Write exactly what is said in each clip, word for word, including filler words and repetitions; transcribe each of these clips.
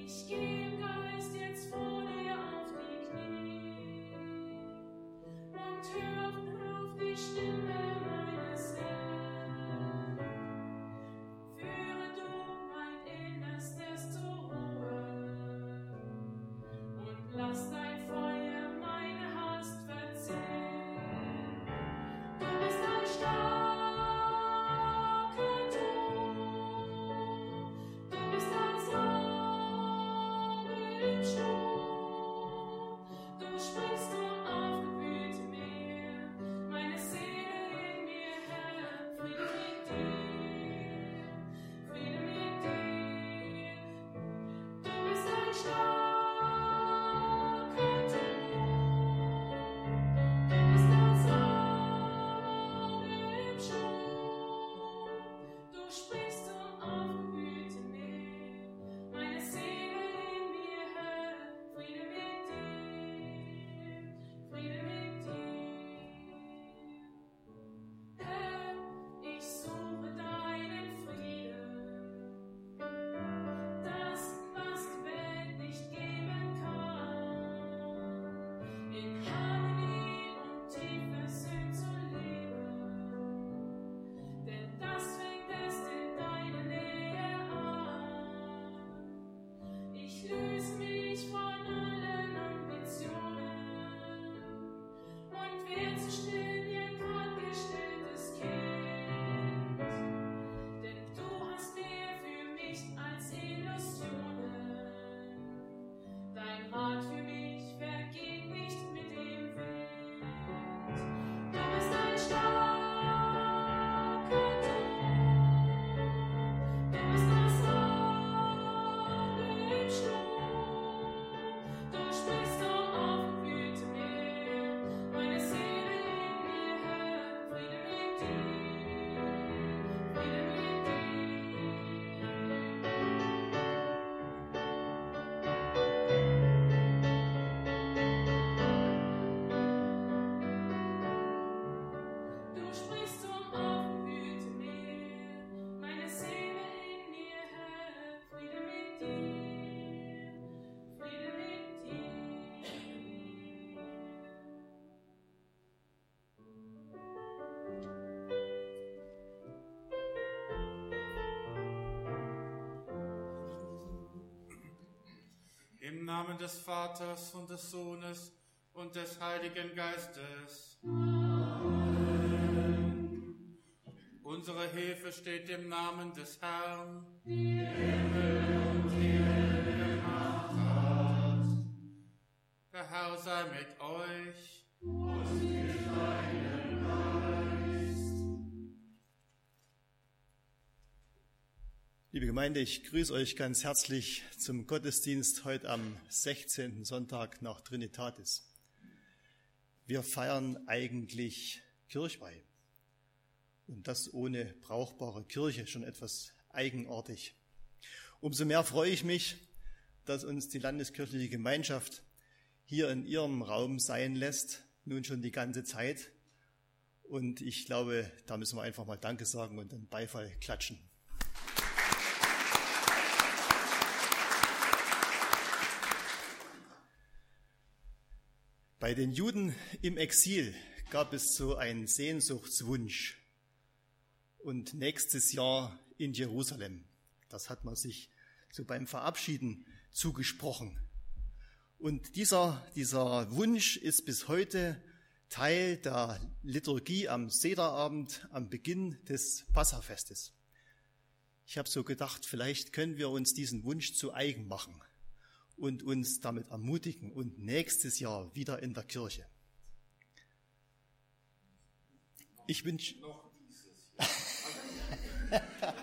Im Namen des Vaters und des Sohnes und des Heiligen Geistes. Amen. Unsere Hilfe steht im Namen des Herrn, die Himmel und die Erde gemacht hat. Der Herr sei mit euch. Und mit deinem Geist. Liebe Gemeinde, ich grüße euch ganz herzlich zum Gottesdienst heute am sechzehnten Sonntag nach Trinitatis. Wir feiern eigentlich Kirchweih und das ohne brauchbare Kirche, schon etwas eigenartig. Umso mehr freue ich mich, dass uns die landeskirchliche Gemeinschaft hier in ihrem Raum sein lässt, nun schon die ganze Zeit. Und ich glaube, da müssen wir einfach mal Danke sagen und einen Beifall klatschen. Bei den Juden im Exil gab es so einen Sehnsuchtswunsch und nächstes Jahr in Jerusalem. Das hat man sich so beim Verabschieden zugesprochen. Und dieser, dieser Wunsch ist bis heute Teil der Liturgie am Sederabend am Beginn des Passafestes. Ich habe so gedacht, vielleicht können wir uns diesen Wunsch zu eigen machen und uns damit ermutigen und nächstes Jahr wieder in der Kirche. Ich wünsche noch dieses Jahr.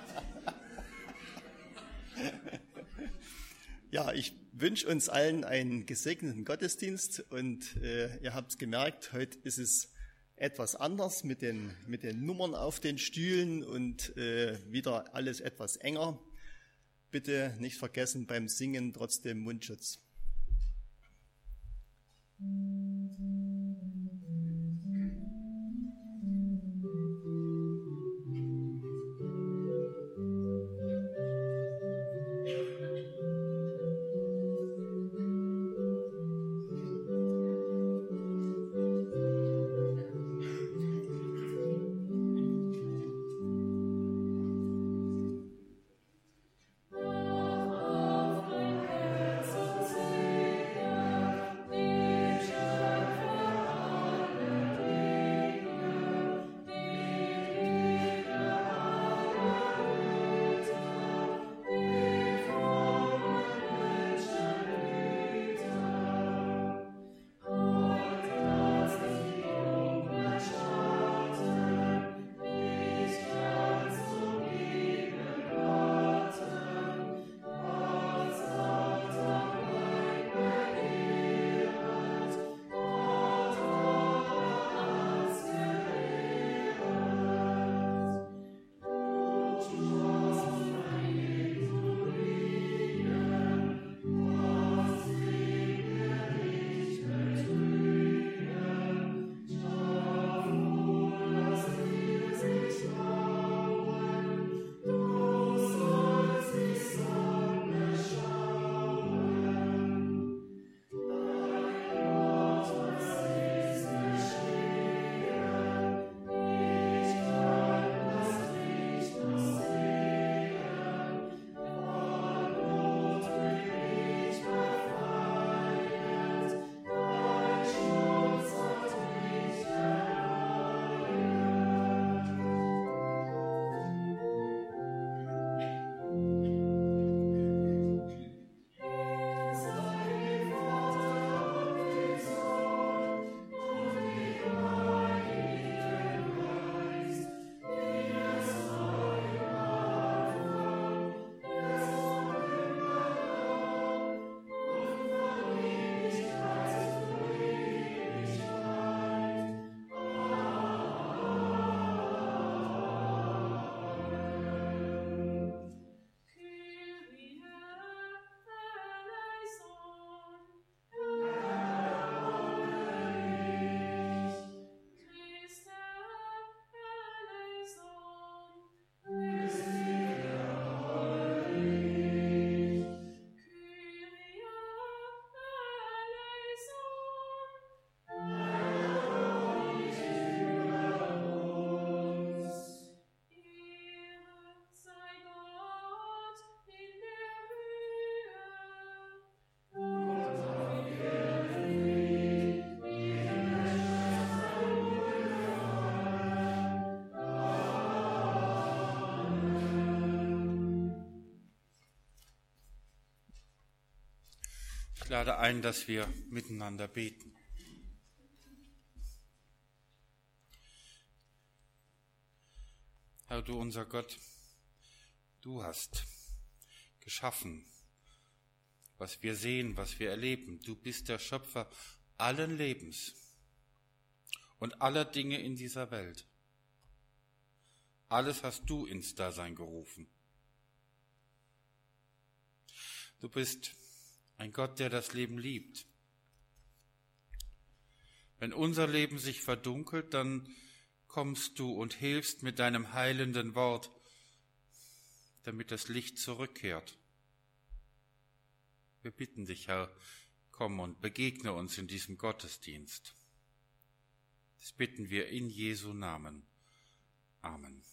Ja, ich wünsche uns allen einen gesegneten Gottesdienst und äh, ihr habt gemerkt, heute ist es etwas anders mit den, mit den Nummern auf den Stühlen und äh, wieder alles etwas enger. Bitte nicht vergessen, beim Singen trotzdem Mundschutz. lade ein, dass wir miteinander beten. Herr, du unser Gott, du hast geschaffen, was wir sehen, was wir erleben. Du bist der Schöpfer allen Lebens und aller Dinge in dieser Welt. Alles hast du ins Dasein gerufen. Du bist ein Gott, der das Leben liebt. Wenn unser Leben sich verdunkelt, dann kommst du und hilfst mit deinem heilenden Wort, damit das Licht zurückkehrt. Wir bitten dich, Herr, komm und begegne uns in diesem Gottesdienst. Das bitten wir in Jesu Namen. Amen.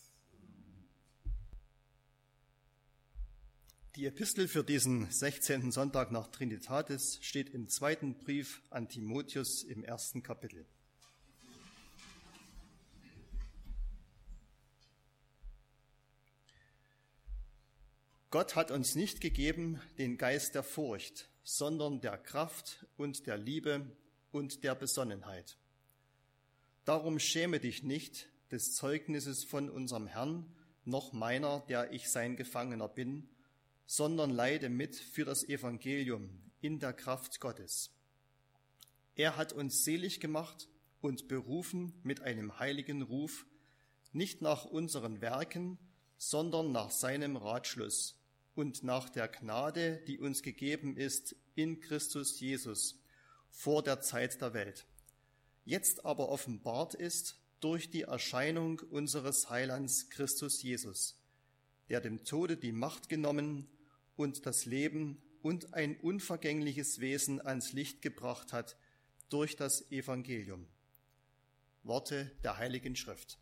Die Epistel für diesen sechzehnten Sonntag nach Trinitatis steht im zweiten Brief an Timotheus im ersten Kapitel. Gott hat uns nicht gegeben den Geist der Furcht, sondern der Kraft und der Liebe und der Besonnenheit. Darum schäme dich nicht des Zeugnisses von unserem Herrn, noch meiner, der ich sein Gefangener bin, sondern leide mit für das Evangelium in der Kraft Gottes. Er hat uns selig gemacht und berufen mit einem heiligen Ruf, nicht nach unseren Werken, sondern nach seinem Ratschluss und nach der Gnade, die uns gegeben ist in Christus Jesus vor der Zeit der Welt, jetzt aber offenbart ist durch die Erscheinung unseres Heilands Christus Jesus, der dem Tode die Macht genommen und das Leben und ein unvergängliches Wesen ans Licht gebracht hat durch das Evangelium. Worte der Heiligen Schrift.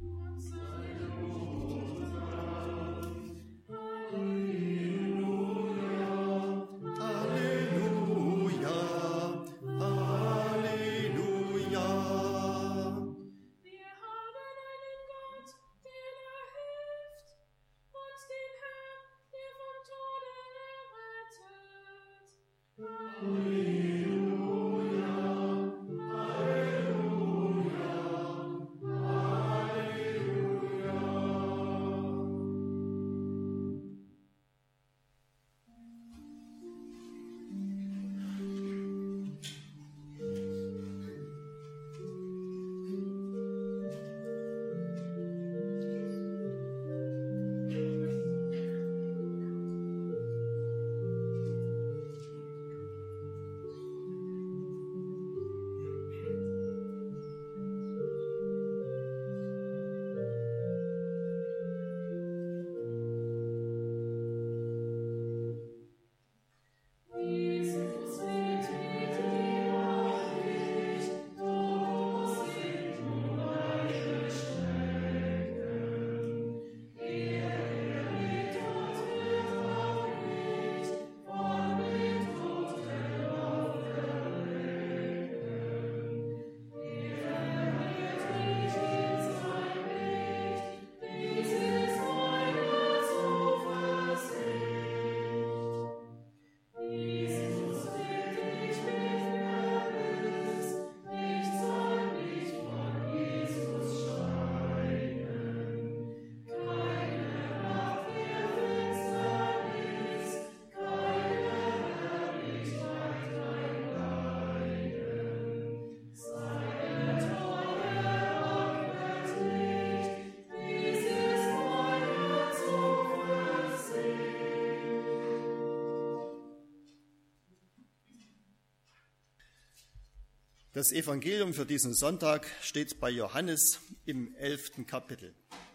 Das Evangelium für diesen Sonntag steht bei Johannes im elften Kapitel.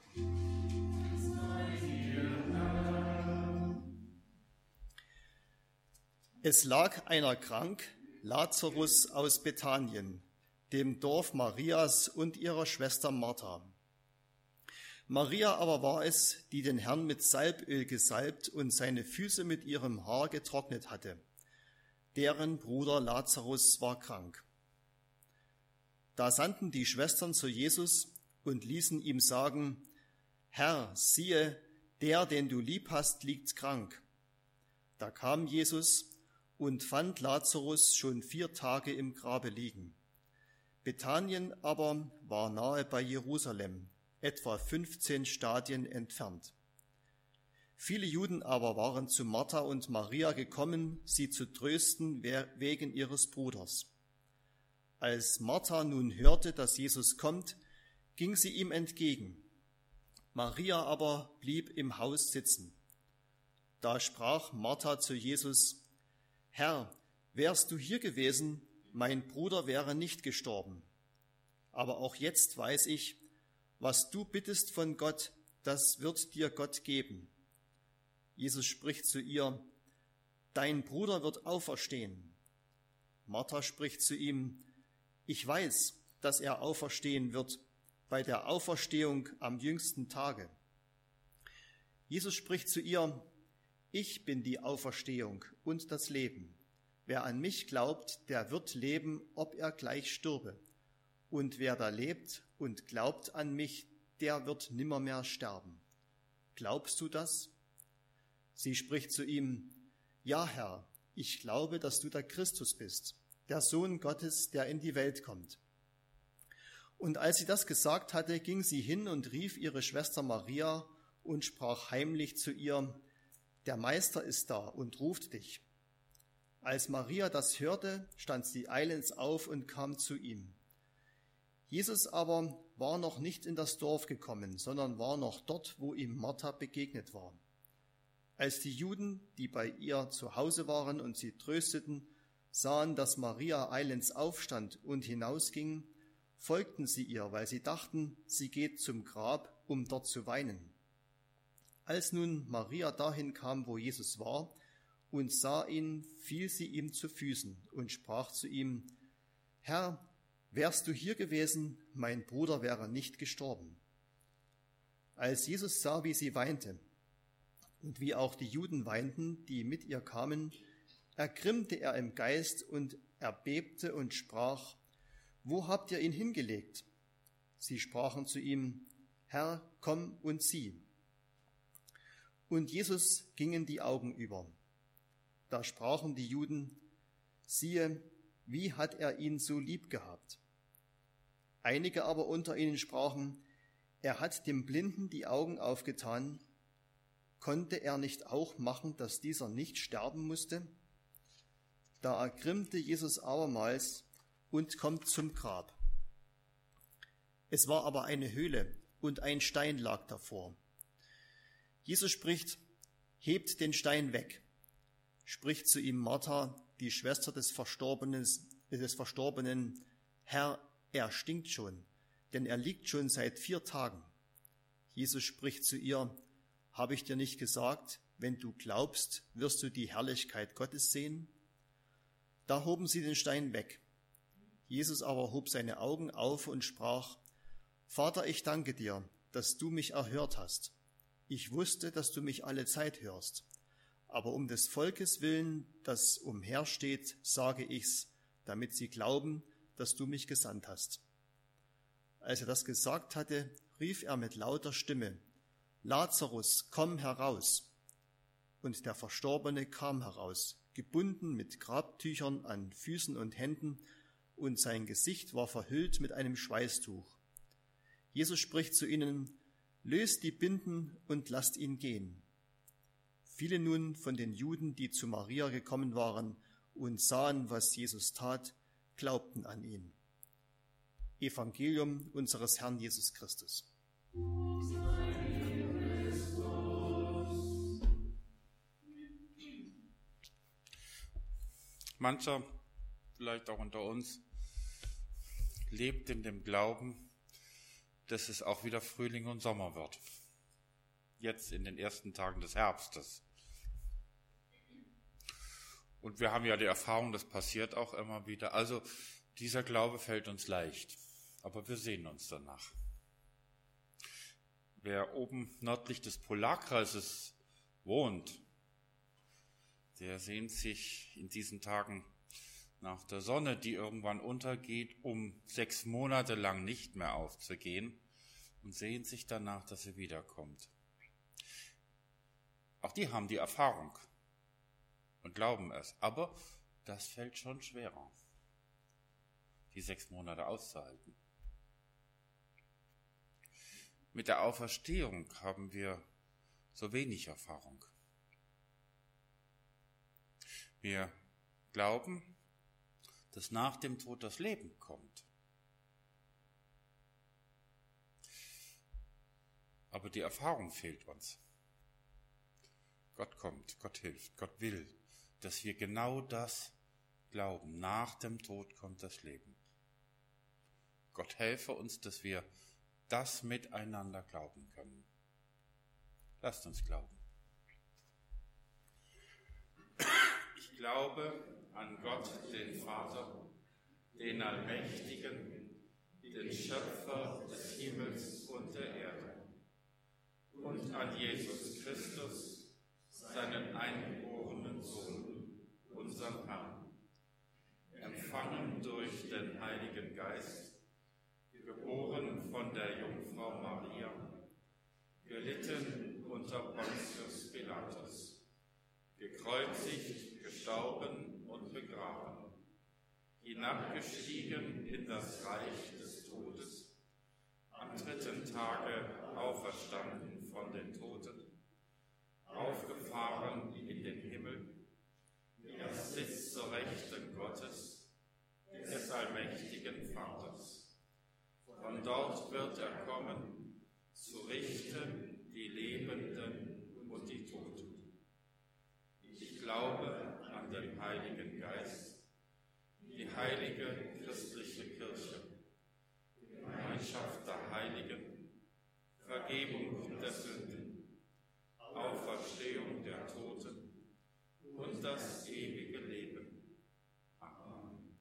Es lag einer krank, Lazarus aus Bethanien, dem Dorf Marias und ihrer Schwester Martha. Maria aber war es, die den Herrn mit Salböl gesalbt und seine Füße mit ihrem Haar getrocknet hatte. Deren Bruder Lazarus war krank. Da sandten die Schwestern zu Jesus und ließen ihm sagen: Herr, siehe, der, den du lieb hast, liegt krank. Da kam Jesus und fand Lazarus schon vier Tage im Grabe liegen. Bethanien aber war nahe bei Jerusalem, etwa fünfzehn Stadien entfernt. Viele Juden aber waren zu Martha und Maria gekommen, sie zu trösten wegen ihres Bruders. Als Martha nun hörte, dass Jesus kommt, ging sie ihm entgegen. Maria aber blieb im Haus sitzen. Da sprach Martha zu Jesus: Herr, wärst du hier gewesen, mein Bruder wäre nicht gestorben. Aber auch jetzt weiß ich, was du bittest von Gott, das wird dir Gott geben. Jesus spricht zu ihr: Dein Bruder wird auferstehen. Martha spricht zu ihm: Ich weiß, dass er auferstehen wird bei der Auferstehung am jüngsten Tage. Jesus spricht zu ihr: Ich bin die Auferstehung und das Leben. Wer an mich glaubt, der wird leben, ob er gleich stürbe. Und wer da lebt und glaubt an mich, der wird nimmermehr sterben. Glaubst du das? Sie spricht zu ihm: Ja, Herr, ich glaube, dass du der Christus bist, der Sohn Gottes, der in die Welt kommt. Und als sie das gesagt hatte, ging sie hin und rief ihre Schwester Maria und sprach heimlich zu ihr: Der Meister ist da und ruft dich. Als Maria das hörte, stand sie eilends auf und kam zu ihm. Jesus aber war noch nicht in das Dorf gekommen, sondern war noch dort, wo ihm Martha begegnet war. Als die Juden, die bei ihr zu Hause waren und sie trösteten, sahen, dass Maria eilends aufstand und hinausging, folgten sie ihr, weil sie dachten, sie geht zum Grab, um dort zu weinen. Als nun Maria dahin kam, wo Jesus war, und sah ihn, fiel sie ihm zu Füßen und sprach zu ihm: Herr, wärst du hier gewesen, mein Bruder wäre nicht gestorben. Als Jesus sah, wie sie weinte und wie auch die Juden weinten, die mit ihr kamen, ergrimmte er im Geist und erbebte und sprach: Wo habt ihr ihn hingelegt? Sie sprachen zu ihm: Herr, komm und sieh. Und Jesus gingen die Augen über. Da sprachen die Juden: Siehe, wie hat er ihn so lieb gehabt? Einige aber unter ihnen sprachen: Er hat dem Blinden die Augen aufgetan. Konnte er nicht auch machen, dass dieser nicht sterben musste? Da ergrimmte Jesus abermals und kommt zum Grab. Es war aber eine Höhle und ein Stein lag davor. Jesus spricht: Hebt den Stein weg. Spricht zu ihm Martha, die Schwester des Verstorbenen, des Verstorbenen: Herr, er stinkt schon, denn er liegt schon seit vier Tagen. Jesus spricht zu ihr: Habe ich dir nicht gesagt, wenn du glaubst, wirst du die Herrlichkeit Gottes sehen? Da hoben sie den Stein weg. Jesus aber hob seine Augen auf und sprach: Vater, ich danke dir, dass du mich erhört hast. Ich wusste, dass du mich alle Zeit hörst. Aber um des Volkes willen, das umhersteht, sage ich's, damit sie glauben, dass du mich gesandt hast. Als er das gesagt hatte, rief er mit lauter Stimme: Lazarus, komm heraus! Und der Verstorbene kam heraus, gebunden mit Grabtüchern an Füßen und Händen, und sein Gesicht war verhüllt mit einem Schweißtuch. Jesus spricht zu ihnen: Löst die Binden und lasst ihn gehen. Viele nun von den Juden, die zu Maria gekommen waren und sahen, was Jesus tat, glaubten an ihn. Evangelium unseres Herrn Jesus Christus. Mancher, vielleicht auch unter uns, lebt in dem Glauben, dass es auch wieder Frühling und Sommer wird. Jetzt in den ersten Tagen des Herbstes. Und wir haben ja die Erfahrung, das passiert auch immer wieder. Also dieser Glaube fällt uns leicht, aber wir sehen uns danach. Wer oben nördlich des Polarkreises wohnt, der sehnt sich in diesen Tagen nach der Sonne, die irgendwann untergeht, um sechs Monate lang nicht mehr aufzugehen, und sehnt sich danach, dass sie wiederkommt. Auch die haben die Erfahrung. und glauben es. Aber das fällt schon schwerer, die sechs Monate auszuhalten. Mit der Auferstehung haben wir so wenig Erfahrung. Wir glauben, dass nach dem Tod das Leben kommt. Aber die Erfahrung fehlt uns. Gott kommt, Gott hilft, Gott will, dass wir genau das glauben. Nach dem Tod kommt das Leben. Gott helfe uns, dass wir das miteinander glauben können. Lasst uns glauben. Ich glaube an Gott, den Vater, den Allmächtigen, den Schöpfer des Himmels und der Erde, und an Jesus Christus, seinen eingeborenen Sohn, unseren Herrn, empfangen durch den Heiligen Geist, geboren von der Jungfrau Maria, gelitten unter Pontius Pilatus, gekreuzigt, gestorben und begraben, hinabgestiegen in das Reich des Todes, am dritten Tage auferstanden von den Toten, aufgefahren in den Himmel, er sitzt zur Rechten Gottes, des allmächtigen Vaters. Von dort wird er kommen, zu richten die Lebenden und die Toten. Ich glaube an den Heiligen Geist, die heilige christliche Kirche, die Gemeinschaft der Heiligen, Vergebung der Sünden, Auferstehung der Toten und das ewige Leben. Amen.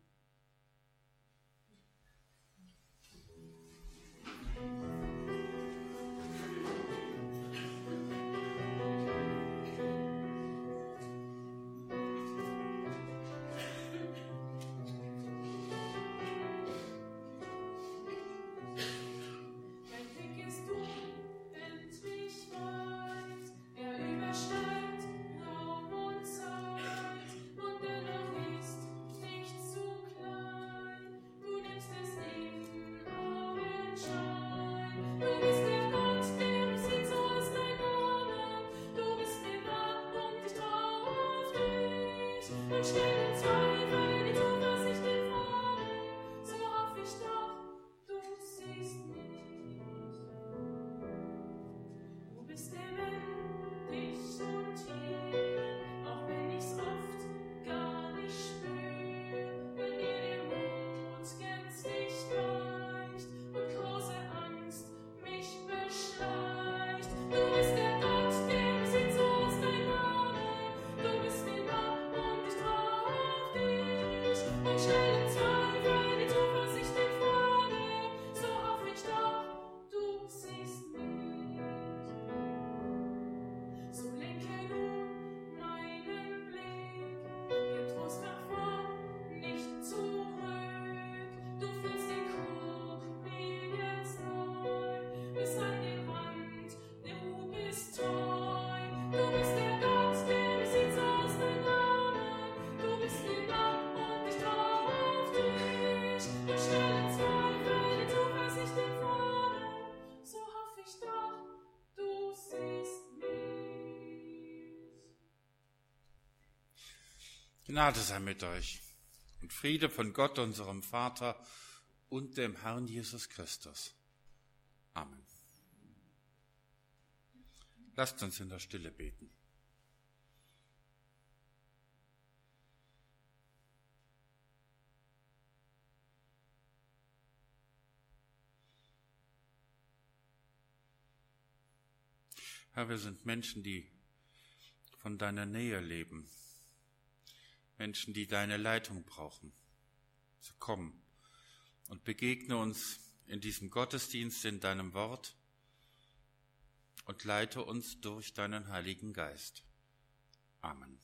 Gnade sei mit euch und Friede von Gott, unserem Vater und dem Herrn Jesus Christus. Amen. Lasst uns in der Stille beten. Herr, wir sind Menschen, die von deiner Nähe leben. Menschen, die deine Leitung brauchen. So komm und begegne uns in diesem Gottesdienst, in deinem Wort und leite uns durch deinen Heiligen Geist. Amen.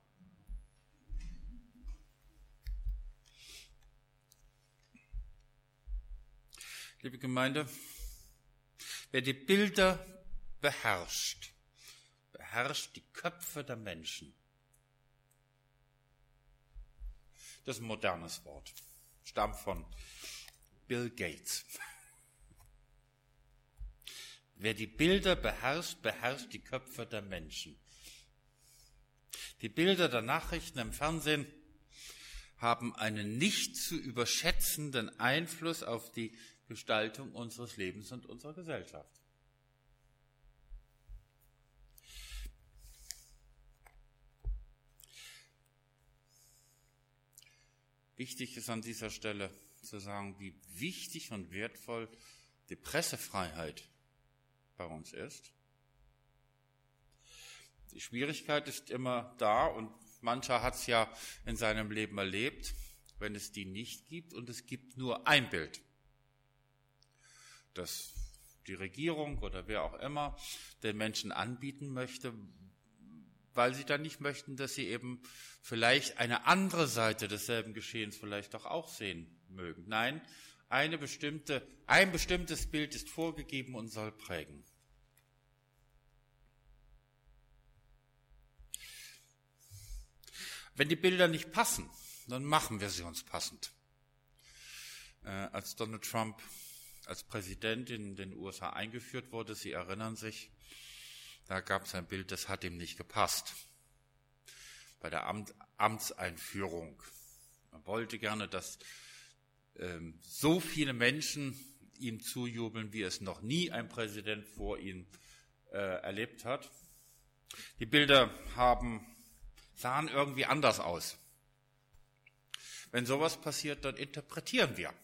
Liebe Gemeinde, wer die Bilder beherrscht, beherrscht die Köpfe der Menschen. Das ist ein modernes Wort. Stammt von Bill Gates. Wer die Bilder beherrscht, beherrscht die Köpfe der Menschen. Die Bilder der Nachrichten im Fernsehen haben einen nicht zu überschätzenden Einfluss auf die Gestaltung unseres Lebens und unserer Gesellschaft. Wichtig ist an dieser Stelle zu sagen, wie wichtig und wertvoll die Pressefreiheit bei uns ist. Die Schwierigkeit ist immer da und mancher hat es ja in seinem Leben erlebt, wenn es die nicht gibt und es gibt nur ein Bild, das die Regierung oder wer auch immer den Menschen anbieten möchte, weil sie dann nicht möchten, dass sie eben vielleicht eine andere Seite desselben Geschehens vielleicht doch auch sehen mögen. Nein, eine bestimmte, ein bestimmtes Bild ist vorgegeben und soll prägen. Wenn die Bilder nicht passen, dann machen wir sie uns passend. Äh, als Donald Trump als Präsident in den U S A eingeführt wurde, Sie erinnern sich, da gab es ein Bild, das hat ihm nicht gepasst. Bei der Amt, Amtseinführung. Man wollte gerne, dass ähm, so viele Menschen ihm zujubeln, wie es noch nie ein Präsident vor ihm äh, erlebt hat. Die Bilder haben, sahen irgendwie anders aus. Wenn sowas passiert, dann interpretieren wir.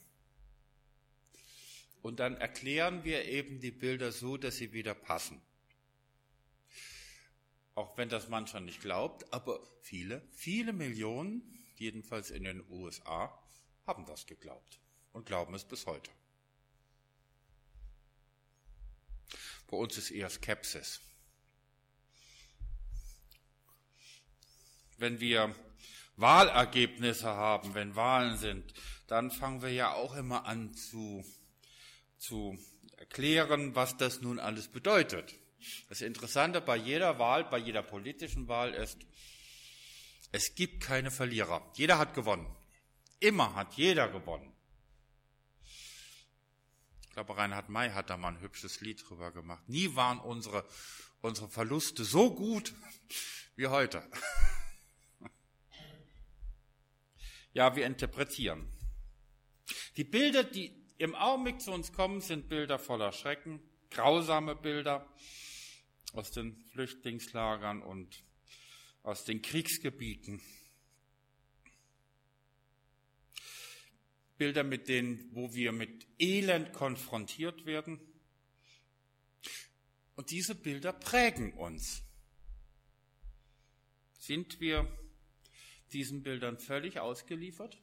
Und dann erklären wir eben die Bilder so, dass sie wieder passen. Auch wenn das mancher nicht glaubt, aber viele, viele Millionen, jedenfalls in den U S A, haben das geglaubt und glauben es bis heute. Bei uns ist eher Skepsis. Wenn wir Wahlergebnisse haben, wenn Wahlen sind, dann fangen wir ja auch immer an zu, zu erklären, was das nun alles bedeutet. Das Interessante bei jeder Wahl, bei jeder politischen Wahl ist, es gibt keine Verlierer. Jeder hat gewonnen. Immer hat jeder gewonnen. Ich glaube, Reinhard May hat da mal ein hübsches Lied drüber gemacht. Nie waren unsere, unsere Verluste so gut wie heute. Ja, wir interpretieren. Die Bilder, die im Augenblick zu uns kommen, sind Bilder voller Schrecken, grausame Bilder aus den Flüchtlingslagern und aus den Kriegsgebieten. Bilder, mit denen, wo wir mit Elend konfrontiert werden. Und diese Bilder prägen uns. Sind wir diesen Bildern völlig ausgeliefert?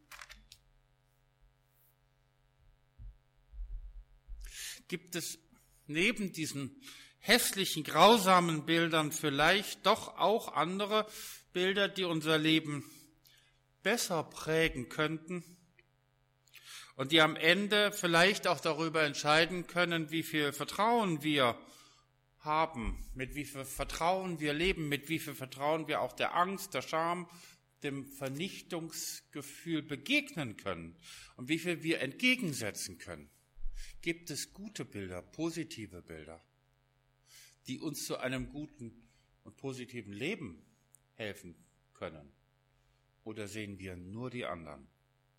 Gibt es neben diesen hässlichen, grausamen Bildern vielleicht doch auch andere Bilder, die unser Leben besser prägen könnten und die am Ende vielleicht auch darüber entscheiden können, wie viel Vertrauen wir haben, mit wie viel Vertrauen wir leben, mit wie viel Vertrauen wir auch der Angst, der Scham, dem Vernichtungsgefühl begegnen können und wie viel wir entgegensetzen können. Gibt es gute Bilder, positive Bilder, die uns zu einem guten und positiven Leben helfen können? Oder sehen wir nur die anderen?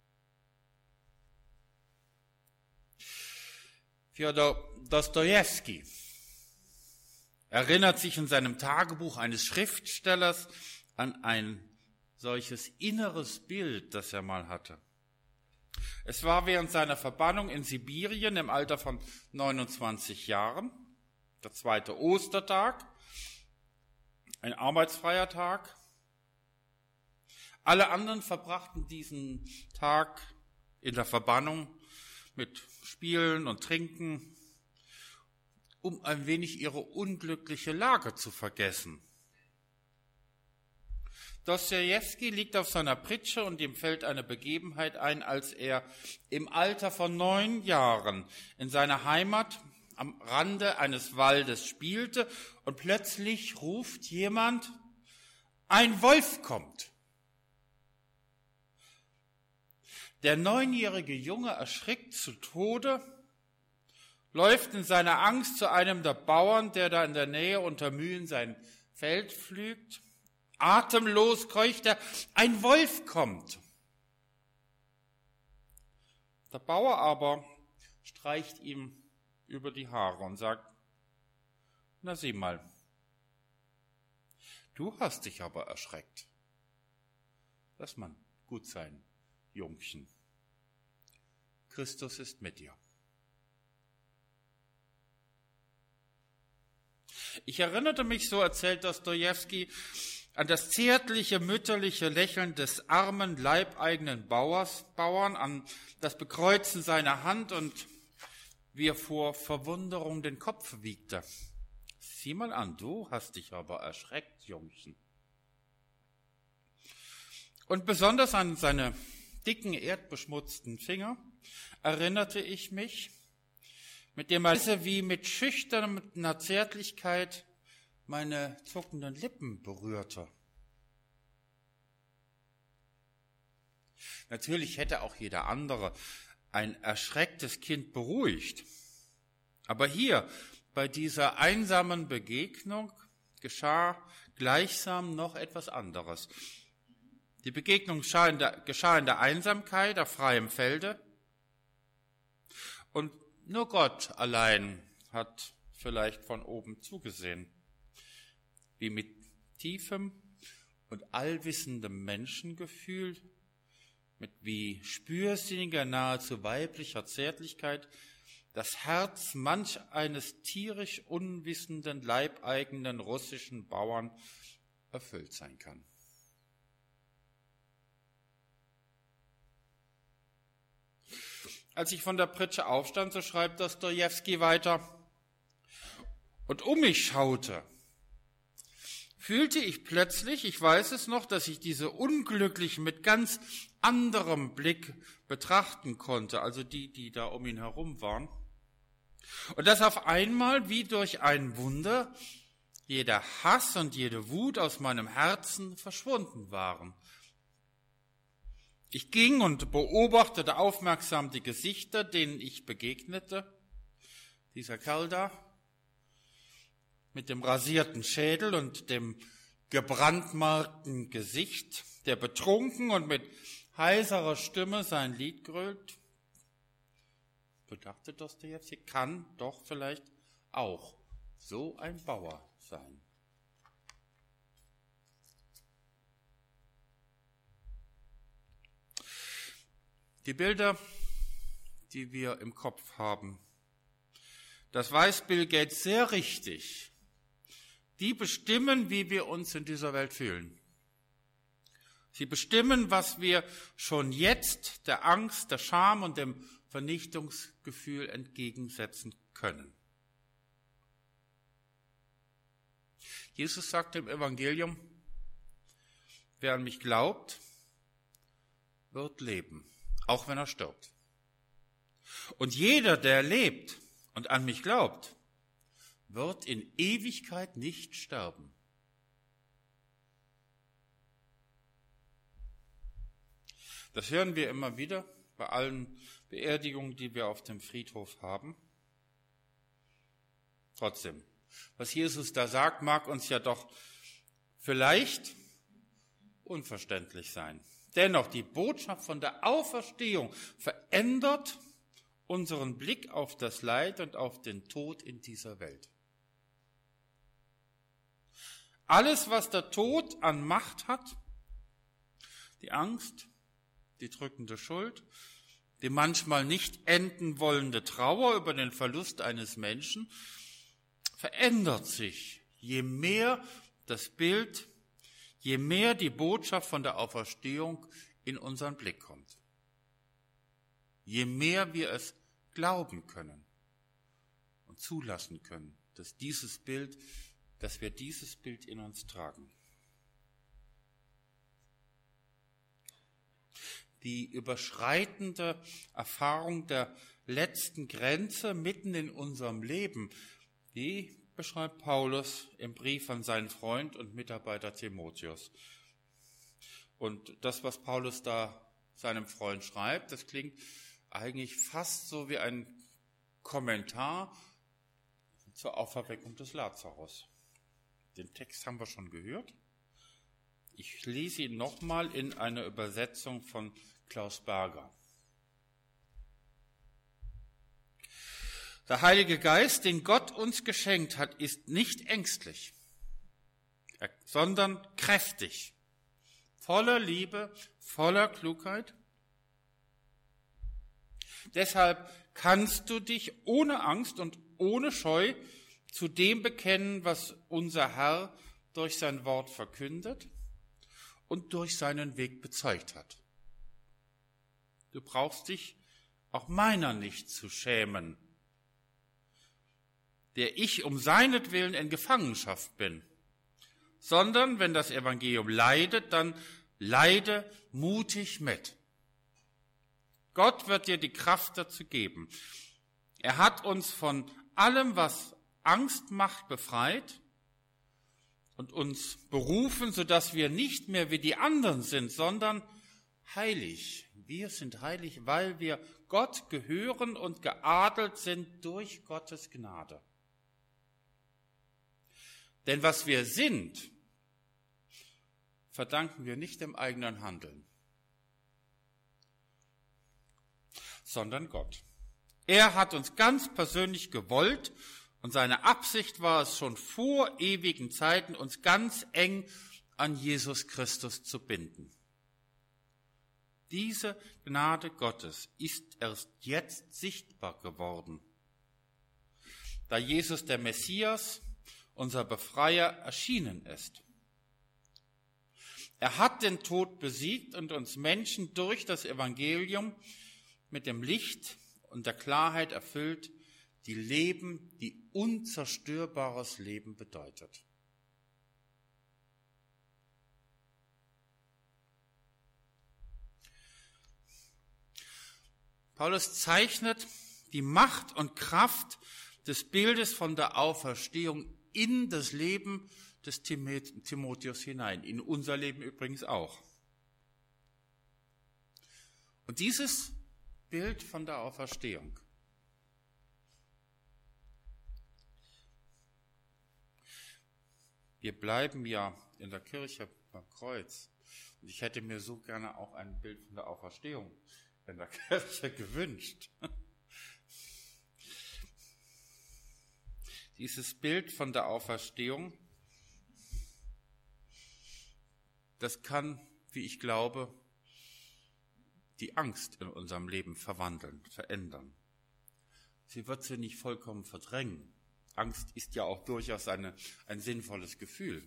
Fjodor Dostojewski erinnert sich in seinem Tagebuch eines Schriftstellers an ein solches inneres Bild, das er mal hatte. Es war während seiner Verbannung in Sibirien im Alter von neunundzwanzig Jahren, der zweite Ostertag, ein arbeitsfreier Tag. Alle anderen verbrachten diesen Tag in der Verbannung mit Spielen und Trinken, um ein wenig ihre unglückliche Lage zu vergessen. Dostojewski liegt auf seiner Pritsche und ihm fällt eine Begebenheit ein, als er im Alter von neun Jahren in seiner Heimat am Rande eines Waldes spielte und plötzlich ruft jemand, ein Wolf kommt. Der neunjährige Junge erschrickt zu Tode, läuft in seiner Angst zu einem der Bauern, der da in der Nähe unter Mühen sein Feld pflügt. Atemlos keucht er, ein Wolf kommt. Der Bauer aber streicht ihm über die Haare und sagt, na sieh mal, du hast dich aber erschreckt. Lass man gut sein, Jungchen. Christus ist mit dir. Ich erinnerte mich, so erzählt Dostojewski, an das zärtliche, mütterliche Lächeln des armen, leibeigenen Bauers, Bauern, an das Bekreuzen seiner Hand und wie er vor Verwunderung den Kopf wiegte. Sieh mal an, du hast dich aber erschreckt, Jungchen. Und besonders an seine dicken, erdbeschmutzten Finger erinnerte ich mich, mit dem er wie mit schüchterner Zärtlichkeit meine zuckenden Lippen berührte. Natürlich hätte auch jeder andere ein erschrecktes Kind beruhigt. Aber hier, bei dieser einsamen Begegnung, geschah gleichsam noch etwas anderes. Die Begegnung geschah in der, geschah in der Einsamkeit, auf freiem Felde. Und nur Gott allein hat vielleicht von oben zugesehen, wie mit tiefem und allwissendem Menschengefühl, mit wie spürsinniger, nahezu weiblicher Zärtlichkeit das Herz manch eines tierisch unwissenden, leibeigenen russischen Bauern erfüllt sein kann. Als ich von der Pritsche aufstand, so schreibt Dostojewski weiter, und um mich schaute, fühlte ich plötzlich, ich weiß es noch, dass ich diese Unglücklichen mit ganz anderem Blick betrachten konnte, also die, die da um ihn herum waren. Und dass auf einmal, wie durch ein Wunder, jeder Hass und jede Wut aus meinem Herzen verschwunden waren. Ich ging und beobachtete aufmerksam die Gesichter, denen ich begegnete. Dieser Kerl da mit dem rasierten Schädel und dem gebrandmarkten Gesicht, der betrunken und mit heiserer Stimme sein Lied grölt. Bedachte Dostojewski, kann doch vielleicht auch so ein Bauer sein. Die Bilder, die wir im Kopf haben, das weiß Bill Gates sehr richtig, die bestimmen, wie wir uns in dieser Welt fühlen. Sie bestimmen, was wir schon jetzt der Angst, der Scham und dem Vernichtungsgefühl entgegensetzen können. Jesus sagte im Evangelium, wer an mich glaubt, wird leben, auch wenn er stirbt. Und jeder, der lebt und an mich glaubt, wird in Ewigkeit nicht sterben. Das hören wir immer wieder bei allen Beerdigungen, die wir auf dem Friedhof haben. Trotzdem, was Jesus da sagt, mag uns ja doch vielleicht unverständlich sein. Dennoch, die Botschaft von der Auferstehung verändert unseren Blick auf das Leid und auf den Tod in dieser Welt. Alles, was der Tod an Macht hat, die Angst, die drückende Schuld, die manchmal nicht enden wollende Trauer über den Verlust eines Menschen, verändert sich, je mehr das Bild, je mehr die Botschaft von der Auferstehung in unseren Blick kommt. Je mehr wir es glauben können und zulassen können, dass dieses Bild, dass wir dieses Bild in uns tragen. Die überschreitende Erfahrung der letzten Grenze mitten in unserem Leben, die beschreibt Paulus im Brief an seinen Freund und Mitarbeiter Timotheus. Und das, was Paulus da seinem Freund schreibt, das klingt eigentlich fast so wie ein Kommentar zur Auferweckung des Lazarus. Den Text haben wir schon gehört. Ich lese ihn nochmal in einer Übersetzung von Klaus Berger. Der Heilige Geist, den Gott uns geschenkt hat, ist nicht ängstlich, sondern kräftig, voller Liebe, voller Klugheit. Deshalb kannst du dich ohne Angst und ohne Scheu zu dem bekennen, was unser Herr durch sein Wort verkündet und durch seinen Weg bezeugt hat. Du brauchst dich auch meiner nicht zu schämen, der ich um seinetwillen in Gefangenschaft bin, sondern wenn das Evangelium leidet, dann leide mutig mit. Gott wird dir die Kraft dazu geben. Er hat uns von allem, was Angst macht, befreit und uns berufen, sodass wir nicht mehr wie die anderen sind, sondern heilig. Wir sind heilig, weil wir Gott gehören und geadelt sind durch Gottes Gnade. Denn was wir sind, verdanken wir nicht dem eigenen Handeln, sondern Gott. Er hat uns ganz persönlich gewollt und seine Absicht war es schon vor ewigen Zeiten, uns ganz eng an Jesus Christus zu binden. Diese Gnade Gottes ist erst jetzt sichtbar geworden, da Jesus der Messias, unser Befreier, erschienen ist. Er hat den Tod besiegt und uns Menschen durch das Evangelium mit dem Licht und der Klarheit erfüllt, die Leben, die unzerstörbares Leben bedeutet. Paulus zeichnet die Macht und Kraft des Bildes von der Auferstehung in das Leben des Timotheus hinein, in unser Leben übrigens auch. Und dieses Bild von der Auferstehung wir bleiben ja in der Kirche beim Kreuz. Und ich hätte mir so gerne auch ein Bild von der Auferstehung in der Kirche gewünscht. Dieses Bild von der Auferstehung, das kann, wie ich glaube, die Angst in unserem Leben verwandeln, verändern. Sie wird sie nicht vollkommen verdrängen. Angst ist ja auch durchaus eine, ein sinnvolles Gefühl.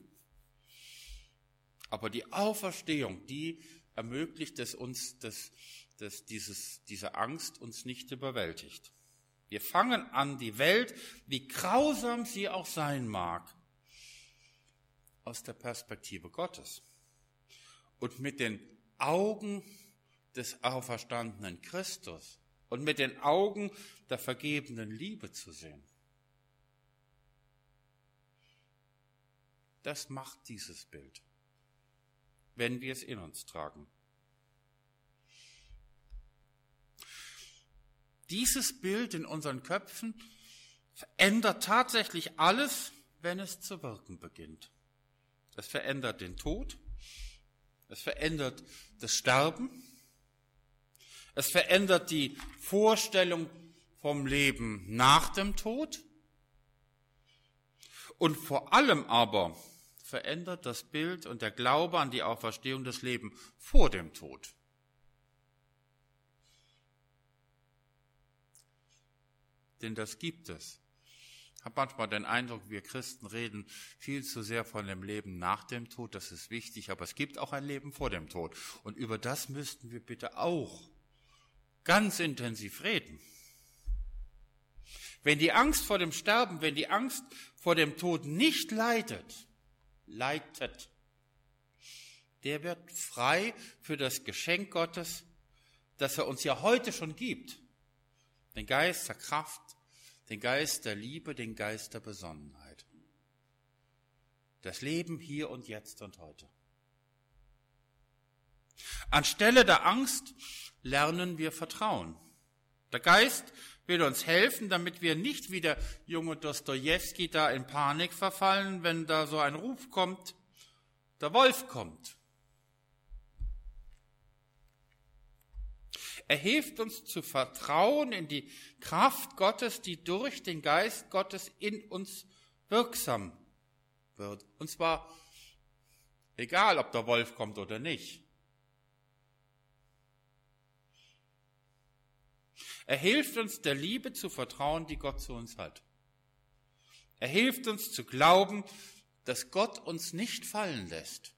Aber die Auferstehung, die ermöglicht es uns, dass, dass dieses, diese Angst uns nicht überwältigt. Wir fangen an, die Welt, wie grausam sie auch sein mag, aus der Perspektive Gottes und mit den Augen des auferstandenen Christus und mit den Augen der vergebenen Liebe zu sehen. Das macht dieses Bild, wenn wir es in uns tragen. Dieses Bild in unseren Köpfen verändert tatsächlich alles, wenn es zu wirken beginnt. Es verändert den Tod, es verändert das Sterben, es verändert die Vorstellung vom Leben nach dem Tod und vor allem aber verändert das Bild und der Glaube an die Auferstehung des Lebens vor dem Tod. Denn das gibt es. Ich habe manchmal den Eindruck, wir Christen reden viel zu sehr von dem Leben nach dem Tod, das ist wichtig, aber es gibt auch ein Leben vor dem Tod. Und über das müssten wir bitte auch ganz intensiv reden. Wenn die Angst vor dem Sterben, wenn die Angst vor dem Tod nicht leidet, leitet, der wird frei für das Geschenk Gottes, das er uns ja heute schon gibt. Den Geist der Kraft, den Geist der Liebe, den Geist der Besonnenheit. Das Leben hier und jetzt und heute. Anstelle der Angst lernen wir Vertrauen. Der Geist will uns helfen, damit wir nicht wie der junge Dostojewski da in Panik verfallen, wenn da so ein Ruf kommt, der Wolf kommt. Er hilft uns zu vertrauen in die Kraft Gottes, die durch den Geist Gottes in uns wirksam wird. Und zwar egal, ob der Wolf kommt oder nicht. Er hilft uns, der Liebe zu vertrauen, die Gott zu uns hat. Er hilft uns zu glauben, dass Gott uns nicht fallen lässt.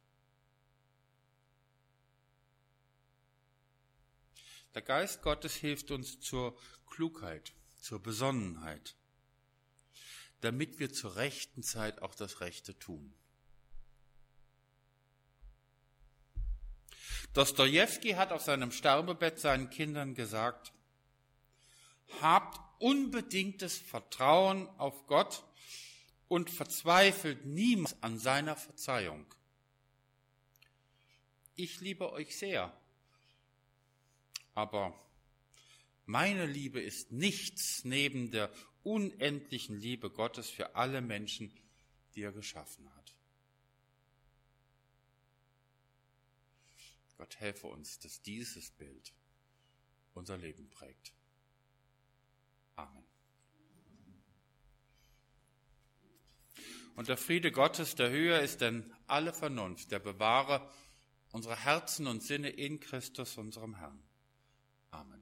Der Geist Gottes hilft uns zur Klugheit, zur Besonnenheit, damit wir zur rechten Zeit auch das Rechte tun. Dostojewski hat auf seinem Sterbebett seinen Kindern gesagt: Habt unbedingtes Vertrauen auf Gott und verzweifelt niemals an seiner Verzeihung. Ich liebe euch sehr, aber meine Liebe ist nichts neben der unendlichen Liebe Gottes für alle Menschen, die er geschaffen hat. Gott helfe uns, dass dieses Bild unser Leben prägt. Amen. Und der Friede Gottes, der höher ist denn alle Vernunft, der bewahre unsere Herzen und Sinne in Christus, unserem Herrn. Amen.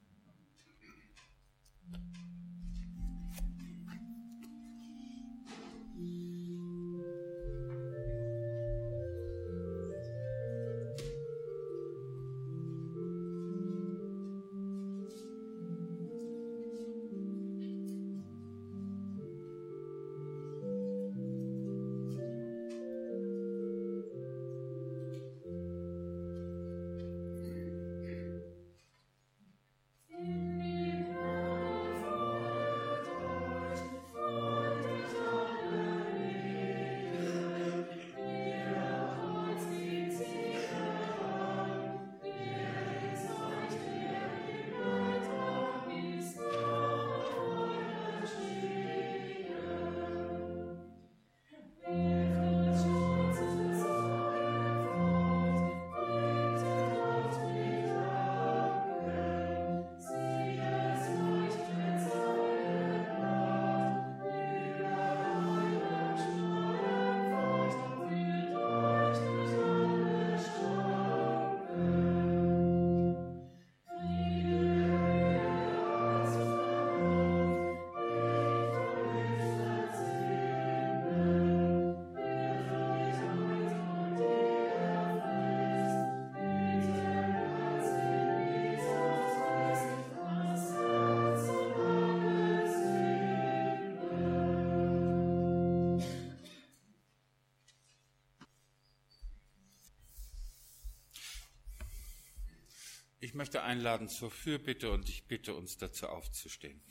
Ich möchte einladen zur Fürbitte und ich bitte uns dazu aufzustehen.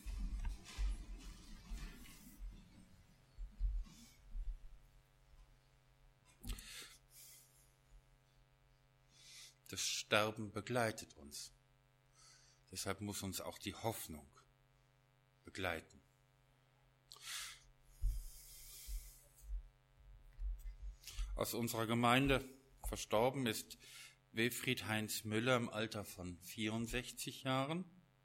Das Sterben begleitet uns. Deshalb muss uns auch die Hoffnung begleiten. Aus unserer Gemeinde verstorben ist Wilfried Heinz Müller im Alter von vierundsechzig Jahren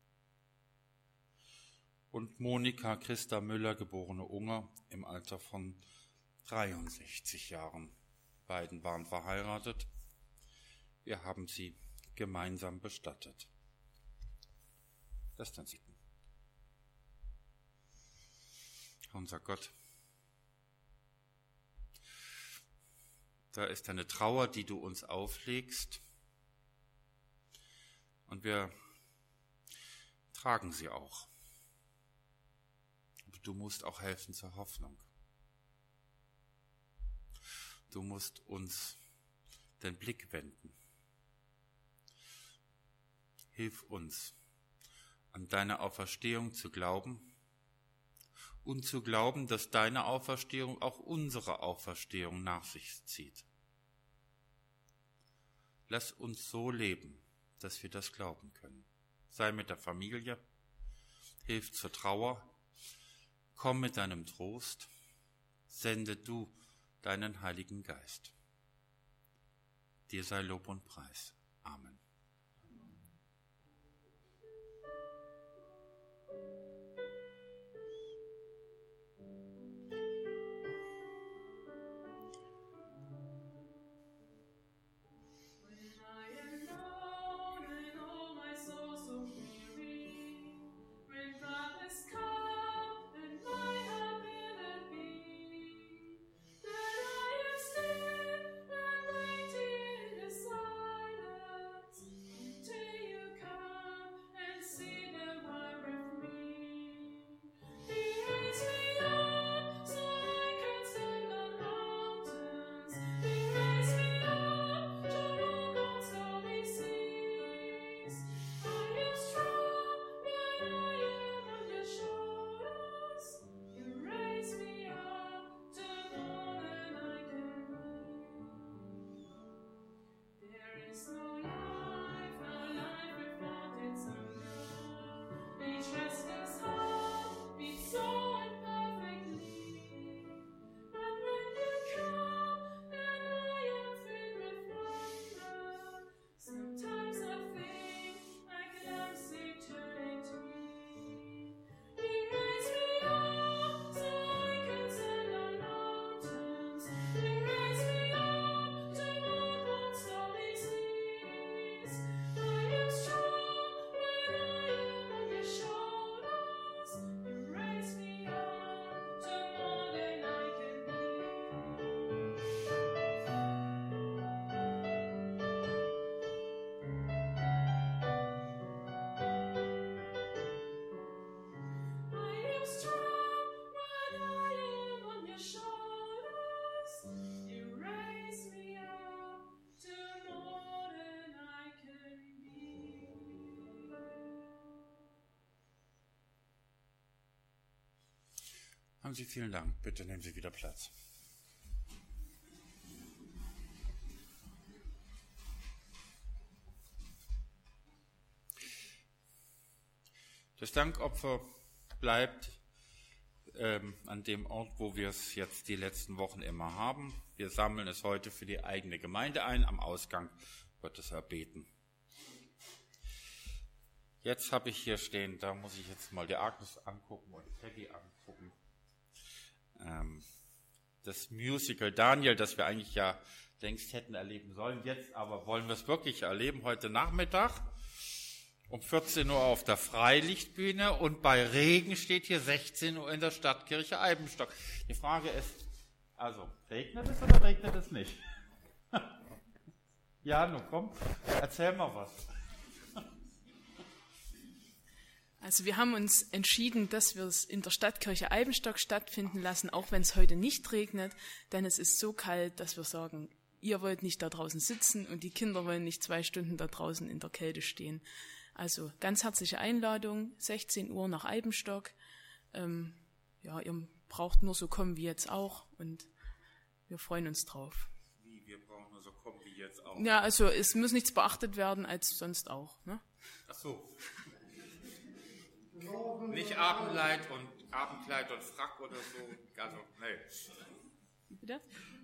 und Monika Christa Müller, geborene Unger, im Alter von dreiundsechzig Jahren. Beiden waren verheiratet. Wir haben sie gemeinsam bestattet. Das dann sieht man. Unser Gott, da ist eine Trauer, die du uns auflegst, und wir tragen sie auch. Aber du musst auch helfen zur Hoffnung. Du musst uns den Blick wenden. Hilf uns, an deine Auferstehung zu glauben und zu glauben, dass deine Auferstehung auch unsere Auferstehung nach sich zieht. Lass uns so leben, dass wir das glauben können. Sei mit der Familie, hilf zur Trauer, komm mit deinem Trost, sende du deinen Heiligen Geist. Dir sei Lob und Preis. Amen. Haben Sie vielen Dank. Bitte nehmen Sie wieder Platz. Das Dankopfer bleibt ähm, an dem Ort, wo wir es jetzt die letzten Wochen immer haben. Wir sammeln es heute für die eigene Gemeinde ein. Am Ausgang wird es erbeten. Jetzt habe ich hier stehen, da muss ich jetzt mal die Agnes angucken und Peggy angucken. Ähm, das Musical Daniel, das wir eigentlich ja längst hätten erleben sollen, jetzt aber wollen wir es wirklich erleben, heute Nachmittag um vierzehn Uhr auf der Freilichtbühne und bei Regen steht hier sechzehn Uhr in der Stadtkirche Eibenstock. Die Frage ist, also regnet es oder regnet es nicht? Ja, nun komm, erzähl mal was. Also wir haben uns entschieden, dass wir es in der Stadtkirche Eibenstock stattfinden lassen, auch wenn es heute nicht regnet, denn es ist so kalt, dass wir sagen, ihr wollt nicht da draußen sitzen und die Kinder wollen nicht zwei Stunden da draußen in der Kälte stehen. Also ganz herzliche Einladung, sechzehn Uhr nach Eibenstock. Ähm, ja, ihr braucht nur so kommen wie jetzt auch und wir freuen uns drauf. Wie, wir brauchen nur so kommen wie jetzt auch? Ja, also es muss nichts beachtet werden als sonst auch. Ne? Ach so. Nicht Abendkleid und Abendkleid und Frack oder so. Also, nee. Bitte?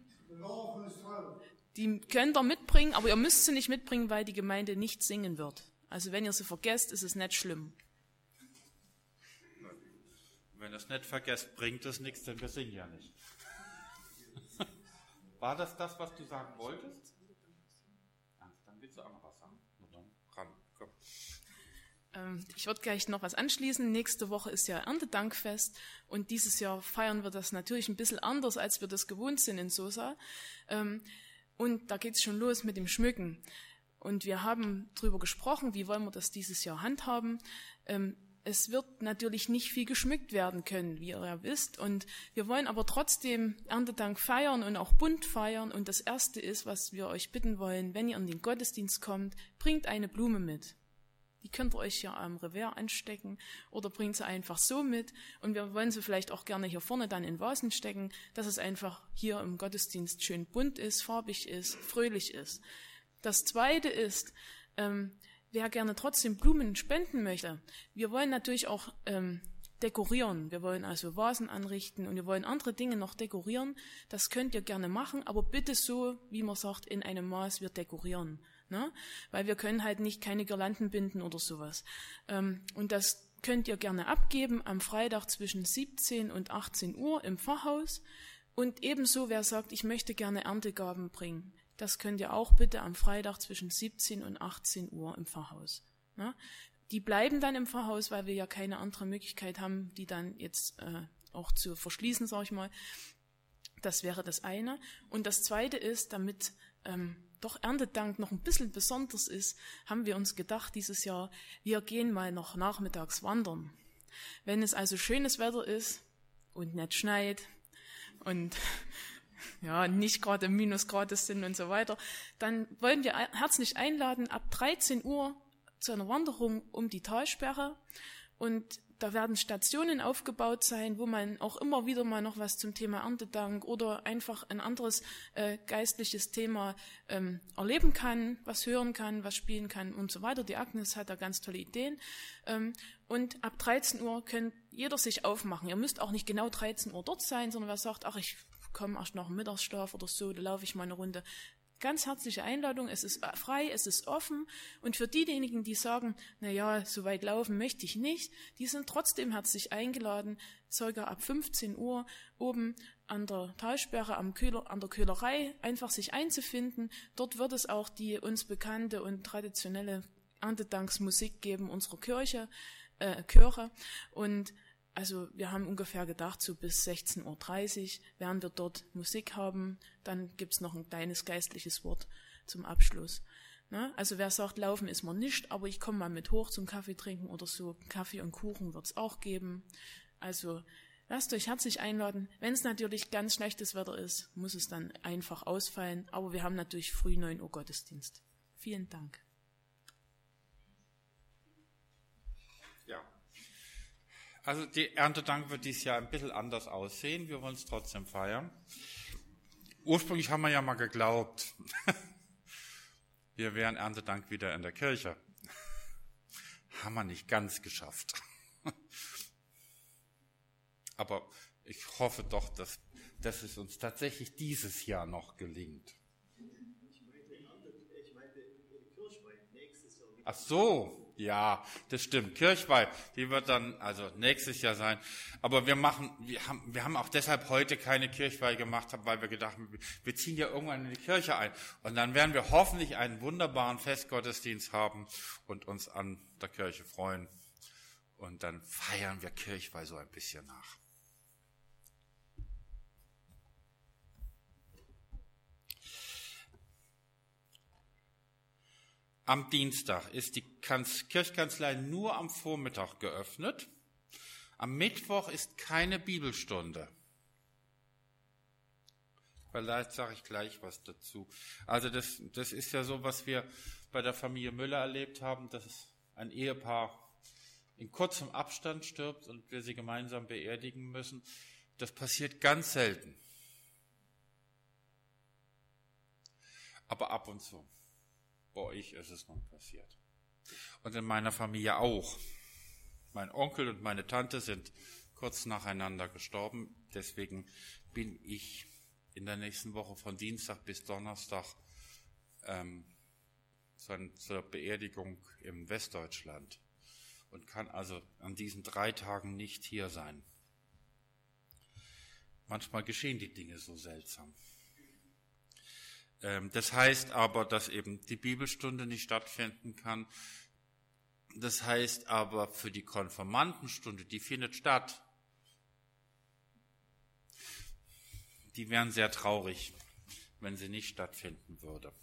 Die könnt ihr mitbringen, aber ihr müsst sie nicht mitbringen, weil die Gemeinde nicht singen wird. Also wenn ihr sie vergesst, ist es nicht schlimm. Wenn ihr es nicht vergesst, bringt es nichts, denn wir singen ja nicht. War das das, was du sagen wolltest? Ja, dann willst du auch noch was sagen. Na dann, ran, komm. Ich würde gleich noch was anschließen. Nächste Woche ist ja Erntedankfest und dieses Jahr feiern wir das natürlich ein bisschen anders, als wir das gewohnt sind in Sosa. Und da geht es schon los mit dem Schmücken. Und wir haben darüber gesprochen, wie wollen wir das dieses Jahr handhaben. Es wird natürlich nicht viel geschmückt werden können, wie ihr ja wisst. Und wir wollen aber trotzdem Erntedank feiern und auch bunt feiern. Und das Erste ist, was wir euch bitten wollen, wenn ihr in den Gottesdienst kommt, bringt eine Blume mit. Die könnt ihr euch ja am Revers anstecken oder bringt sie einfach so mit. Und wir wollen sie vielleicht auch gerne hier vorne dann in Vasen stecken, dass es einfach hier im Gottesdienst schön bunt ist, farbig ist, fröhlich ist. Das Zweite ist, ähm, wer gerne trotzdem Blumen spenden möchte, wir wollen natürlich auch ähm, dekorieren. Wir wollen also Vasen anrichten und wir wollen andere Dinge noch dekorieren. Das könnt ihr gerne machen, aber bitte so, wie man sagt, in einem Maß, wir dekorieren. Ne? Weil wir können halt nicht keine Girlanden binden oder sowas. Ähm, und das könnt ihr gerne abgeben am Freitag zwischen siebzehn und achtzehn Uhr im Pfarrhaus. Und ebenso, wer sagt, ich möchte gerne Erntegaben bringen, das könnt ihr auch bitte am Freitag zwischen siebzehn und achtzehn Uhr im Pfarrhaus. Ne? Die bleiben dann im Pfarrhaus, weil wir ja keine andere Möglichkeit haben, die dann jetzt äh, auch zu verschließen, sage ich mal. Das wäre das eine. Und das Zweite ist, damit ähm, doch Erntedank noch ein bisschen besonders ist, haben wir uns gedacht dieses Jahr, wir gehen mal noch nachmittags wandern. Wenn es also schönes Wetter ist und nicht schneit und ja, nicht gerade Minusgrades sind und so weiter, dann wollen wir herzlich einladen, ab dreizehn Uhr zu einer Wanderung um die Talsperre. Und da werden Stationen aufgebaut sein, wo man auch immer wieder mal noch was zum Thema Erntedank oder einfach ein anderes äh, geistliches Thema ähm, erleben kann, was hören kann, was spielen kann und so weiter. Die Agnes hat da ganz tolle Ideen. Ähm, und ab dreizehn Uhr kann jeder sich aufmachen. Ihr müsst auch nicht genau dreizehn Uhr dort sein, sondern wer sagt, ach, ich komme erst nach dem Mittagsschlaf oder so, da laufe ich mal eine Runde. Ganz herzliche Einladung, es ist frei, es ist offen und für diejenigen, die sagen, na ja, so weit laufen möchte ich nicht, die sind trotzdem herzlich eingeladen, circa ab fünfzehn Uhr oben an der Talsperre am Köhler, an der Köhlerei einfach sich einzufinden. Dort wird es auch die uns bekannte und traditionelle Erntedanksmusik geben unserer Kirche, äh, Chöre und also wir haben ungefähr gedacht, so bis sechzehn Uhr dreißig werden wir dort Musik haben. Dann gibt's noch ein kleines geistliches Wort zum Abschluss. Ne? Also wer sagt, laufen ist man nicht, aber ich komme mal mit hoch zum Kaffee trinken oder so. Kaffee und Kuchen wird's auch geben. Also lasst euch herzlich einladen. Wenn es natürlich ganz schlechtes Wetter ist, muss es dann einfach ausfallen. Aber wir haben natürlich früh neun Uhr Gottesdienst. Vielen Dank. Ja. Also die Erntedank wird dieses Jahr ein bisschen anders aussehen. Wir wollen es trotzdem feiern. Ursprünglich haben wir ja mal geglaubt, wir wären Erntedank wieder in der Kirche. Haben wir nicht ganz geschafft. Aber ich hoffe doch, dass, dass es uns tatsächlich dieses Jahr noch gelingt. Ach so. Ja, das stimmt. Kirchweih, die wird dann also nächstes Jahr sein. Aber wir machen, wir haben, wir haben auch deshalb heute keine Kirchweih gemacht, weil wir gedacht haben, wir ziehen ja irgendwann in die Kirche ein. Und dann werden wir hoffentlich einen wunderbaren Festgottesdienst haben und uns an der Kirche freuen. Und dann feiern wir Kirchweih so ein bisschen nach. Am Dienstag ist die Kirchkanzlei nur am Vormittag geöffnet. Am Mittwoch ist keine Bibelstunde. Vielleicht sage ich gleich was dazu. Also das, das ist ja so, was wir bei der Familie Müller erlebt haben, dass ein Ehepaar in kurzem Abstand stirbt und wir sie gemeinsam beerdigen müssen. Das passiert ganz selten. Aber ab und zu. Bei euch ist es nun passiert. Und in meiner Familie auch. Mein Onkel und meine Tante sind kurz nacheinander gestorben. Deswegen bin ich in der nächsten Woche von Dienstag bis Donnerstag ähm, zur Beerdigung im Westdeutschland und kann also an diesen drei Tagen nicht hier sein. Manchmal geschehen die Dinge so seltsam. Das heißt aber, dass eben die Bibelstunde nicht stattfinden kann. Das heißt aber für die Konfirmandenstunde, die findet statt. Die wären sehr traurig, wenn sie nicht stattfinden würde.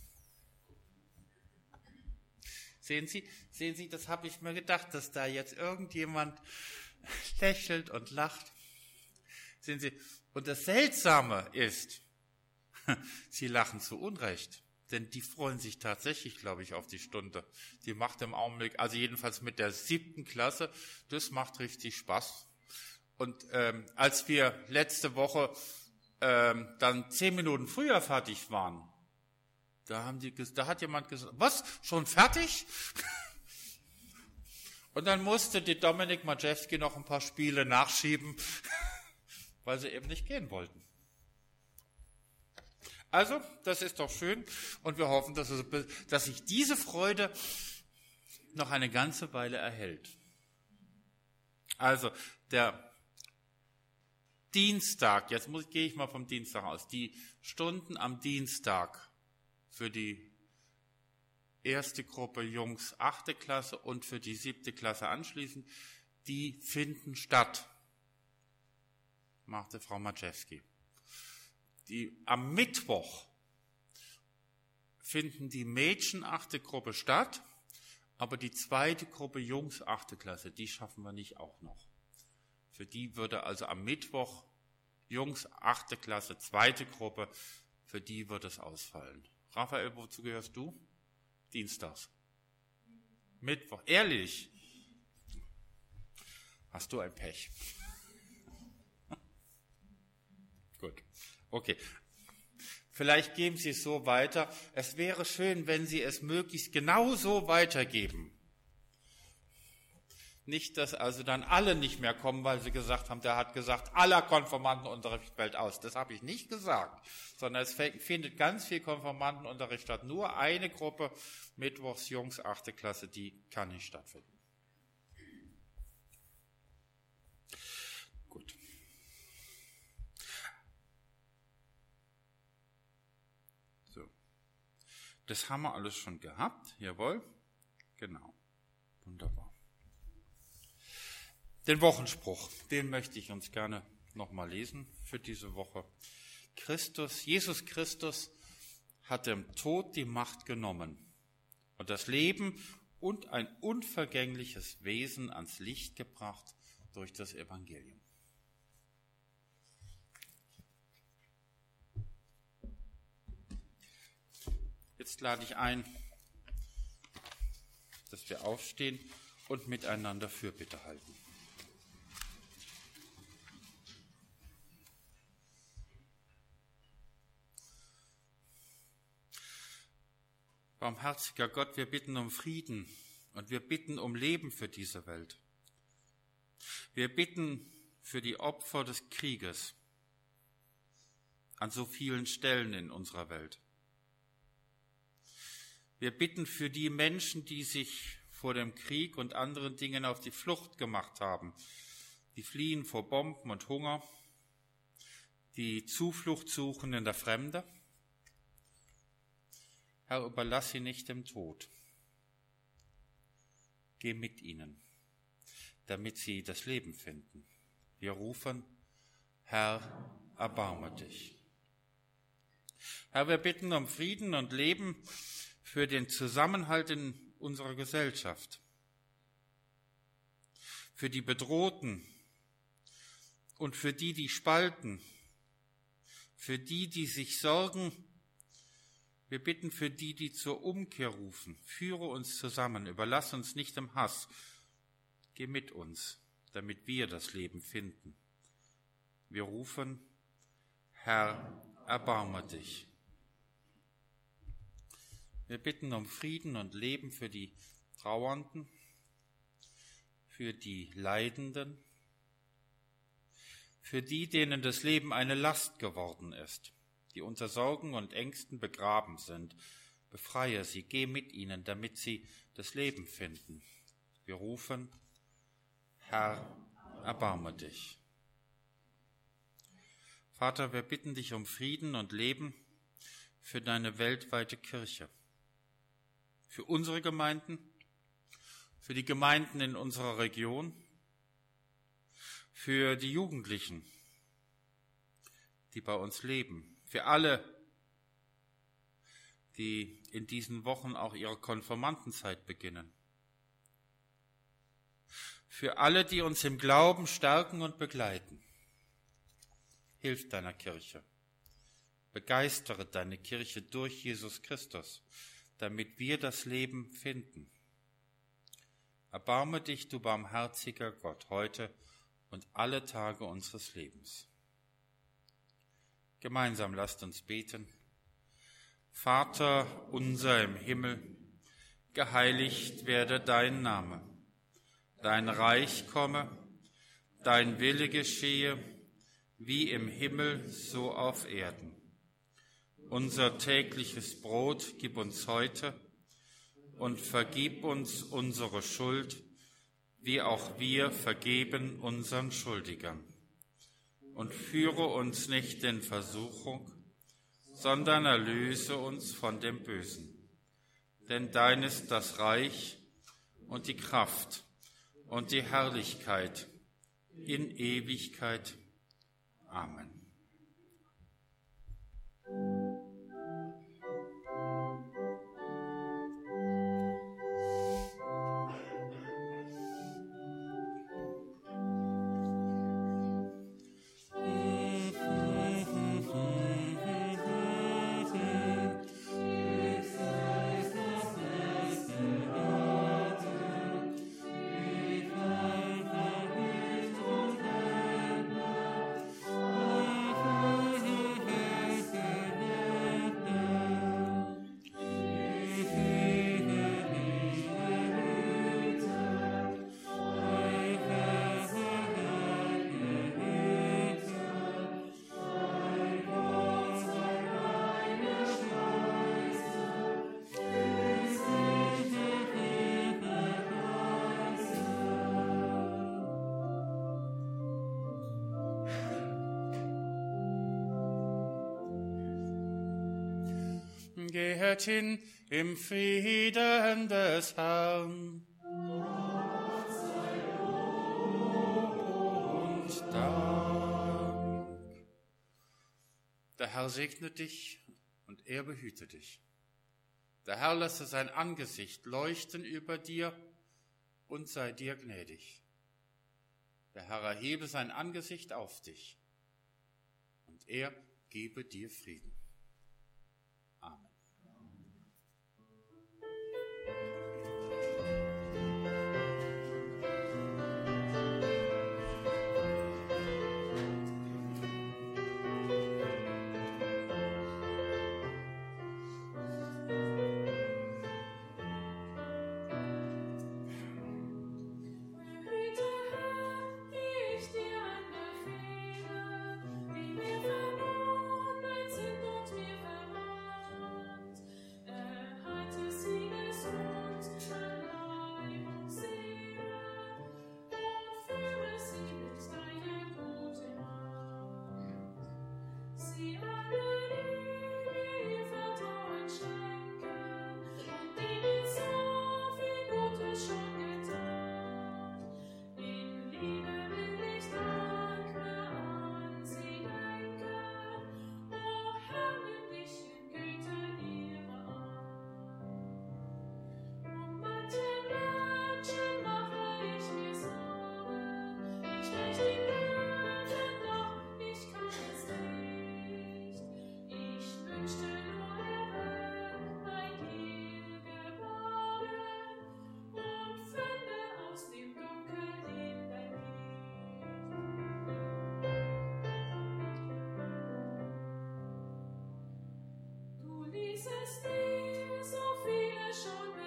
Sehen Sie, sehen Sie, das habe ich mir gedacht, dass da jetzt irgendjemand lächelt und lacht. Sehen Sie, und das Seltsame ist, sie lachen zu Unrecht, denn die freuen sich tatsächlich, glaube ich, auf die Stunde. Die macht im Augenblick, also jedenfalls mit der siebten Klasse, das macht richtig Spaß. Und ähm, als wir letzte Woche ähm, dann zehn Minuten früher fertig waren, Da, haben die, da hat jemand gesagt, was, schon fertig? Und dann musste die Dominik Majewski noch ein paar Spiele nachschieben, weil sie eben nicht gehen wollten. Also, das ist doch schön und wir hoffen, dass, es, dass sich diese Freude noch eine ganze Weile erhält. Also, der Dienstag, jetzt muss, gehe ich mal vom Dienstag aus, die Stunden am Dienstag für die erste Gruppe Jungs achte Klasse und für die siebte Klasse anschließend, die finden statt, machte Frau Majewski. Die, am Mittwoch finden die Mädchen achte Gruppe statt, aber die zweite Gruppe Jungs achte Klasse, die schaffen wir nicht auch noch. Für die würde also am Mittwoch Jungs achte Klasse, zweite Gruppe, für die wird es ausfallen. Raphael, wozu gehörst du? Dienstags. Mittwoch. Ehrlich? Hast du ein Pech? Gut. Okay. Vielleicht geben Sie es so weiter. Es wäre schön, wenn Sie es möglichst genau so weitergeben. Nicht, dass also dann alle nicht mehr kommen, weil sie gesagt haben, der hat gesagt, aller Konformantenunterricht fällt aus. Das habe ich nicht gesagt, sondern es findet ganz viel Konformantenunterricht statt. Nur eine Gruppe, Mittwochs Jungs, achte Klasse, die kann nicht stattfinden. Gut. So. Das haben wir alles schon gehabt, jawohl. Genau. Wunderbar. Den Wochenspruch, den möchte ich uns gerne nochmal lesen für diese Woche. Christus, Jesus Christus hat dem Tod die Macht genommen und das Leben und ein unvergängliches Wesen ans Licht gebracht durch das Evangelium. Jetzt lade ich ein, dass wir aufstehen und miteinander Fürbitte halten. Barmherziger Gott, wir bitten um Frieden und wir bitten um Leben für diese Welt. Wir bitten für die Opfer des Krieges an so vielen Stellen in unserer Welt. Wir bitten für die Menschen, die sich vor dem Krieg und anderen Dingen auf die Flucht gemacht haben, die fliehen vor Bomben und Hunger, die Zuflucht suchen in der Fremde. Herr, überlass sie nicht dem Tod. Geh mit ihnen, damit sie das Leben finden. Wir rufen, Herr, erbarme dich. Herr, wir bitten um Frieden und Leben für den Zusammenhalt in unserer Gesellschaft, für die Bedrohten und für die, die spalten, für die, die sich sorgen. Wir bitten für die, die zur Umkehr rufen. Führe uns zusammen, überlass uns nicht im Hass. Geh mit uns, damit wir das Leben finden. Wir rufen, Herr, erbarme dich. Wir bitten um Frieden und Leben für die Trauernden, für die Leidenden, für die, denen das Leben eine Last geworden ist, die unter Sorgen und Ängsten begraben sind. Befreie sie, geh mit ihnen, damit sie das Leben finden. Wir rufen, Herr, erbarme dich. Vater, wir bitten dich um Frieden und Leben für deine weltweite Kirche, für unsere Gemeinden, für die Gemeinden in unserer Region, für die Jugendlichen, die bei uns leben, für alle, die in diesen Wochen auch ihre Konfirmandenzeit beginnen, für alle, die uns im Glauben stärken und begleiten. Hilf deiner Kirche, begeistere deine Kirche durch Jesus Christus, damit wir das Leben finden. Erbarme dich, du barmherziger Gott, heute und alle Tage unseres Lebens. Gemeinsam lasst uns beten. Vater unser im Himmel, geheiligt werde dein Name. Dein Reich komme, dein Wille geschehe, wie im Himmel, so auf Erden. Unser tägliches Brot gib uns heute und vergib uns unsere Schuld, wie auch wir vergeben unseren Schuldigern. Und führe uns nicht in Versuchung, sondern erlöse uns von dem Bösen. Denn dein ist das Reich und die Kraft und die Herrlichkeit in Ewigkeit. Amen. Geht hin im Frieden des Herrn. Gott sei Lob Und Dank. Der Herr segne dich und er behüte dich. Der Herr lasse sein Angesicht leuchten über dir und sei dir gnädig. Der Herr erhebe sein Angesicht auf dich und er gebe dir Frieden. Amen. Dieses Lied, so viele schon